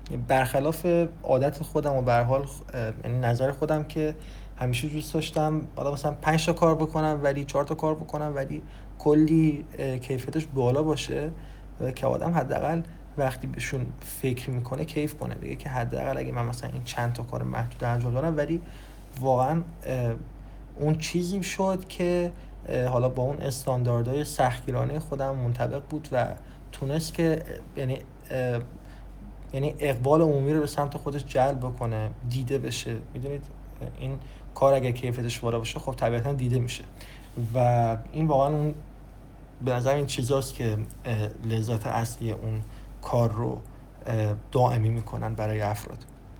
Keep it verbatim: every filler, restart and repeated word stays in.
برخلاف عادت خودم و به هر حال یعنی نظر خودم که همیشه دوست داشتم حالا مثلا پنج تا کار بکنم ولی چهار تا کار بکنم ولی کلی کیفیتش بالا باشه که آدم حداقل وقتی بهشون فکر میکنه کیف کنه، بگه که حداقل اگه من مثلا این چند تا کار محدود انجام دادم ولی واقعا اون چیزی شد که حالا با اون استانداردهای سختگیرانه خودم منطبق بود و تونست که یعنی یعنی اقبال عمومی رو به سمت خودش جلب بکنه، دیده بشه. میدونید این کار اگه کیفیتش بالا باشه خب طبیعتا دیده میشه و این واقعا اون به نظر این چیزاست که لذت اصلی اون کار رو دائمی میکنن برای افراد.